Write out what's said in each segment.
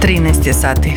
13 je sati.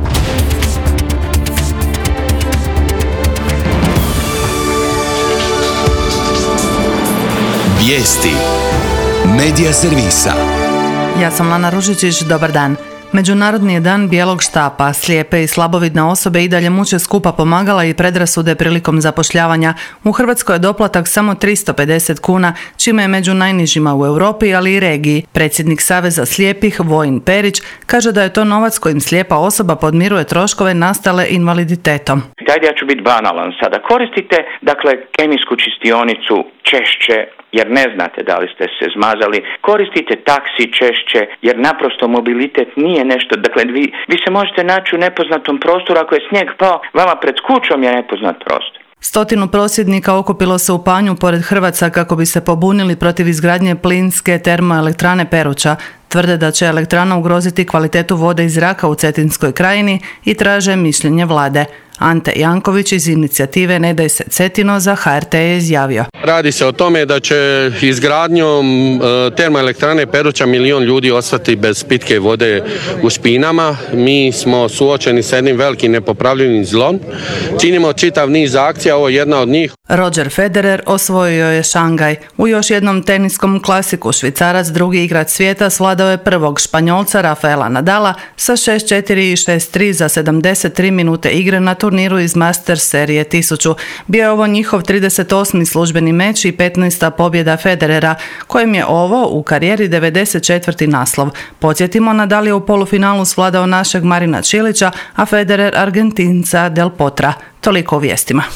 Vijesti Medija servisa. Ja sam Lana Ružičić, dobar dan. Međunarodni je dan bijelog štapa. Slijepe i slabovidne osobe i dalje muče skupa pomagala i predrasude prilikom zapošljavanja. U Hrvatskoj je doplatak samo 350 kuna, čime je među najnižima u Europi, ali i regiji. Predsjednik Saveza slijepih, Vojin Perić, kaže da je to novac kojim slijepa osoba podmiruje troškove nastale invaliditetom. Ajde, ja ću biti banalan sada. Koristite, kemijsku čistionicu češće, jer ne znate da li ste se zmazali. Koristite taksi češće, jer naprosto mobilitet nije nešto. Vi se možete naći u nepoznatom prostoru, ako je snijeg pao, vama pred kućom je nepoznat prostor. 100 prosvjednika okupilo se u Panju pored Hrvaca kako bi se pobunili protiv izgradnje plinske termoelektrane Peruča. Tvrde da će elektrana ugroziti kvalitetu vode i zraka u Cetinskoj krajini i traže mišljenje vlade. Ante Janković iz inicijative Ne daj se Cetino za HRT je izjavio. Radi se o tome da će izgradnjom termoelektrane Peruča 1 milion ljudi ostati bez pitke vode u špinama. Mi smo suočeni sa jednim velikim nepopravljivim zlom. Činimo čitav niz akcija, ovo je jedna od njih. Roger Federer osvojio je Šangaj. U još jednom teniskom klasiku Švicarac, drugi igrač svijeta, svladao je prvog Španjolca Rafaela Nadala sa 6-4 i 6-3 za 73 minute igre na turniru iz Masters serije 1000. Bio je ovo njihov 38. službeni meč i 15. pobjeda Federera, kojem je ovo u karijeri 94. naslov. Podsjetimo, Nadal je u polufinalu svladao našeg Marina Čilića, a Federer Argentinca Del Potra. Toliko u vijestima.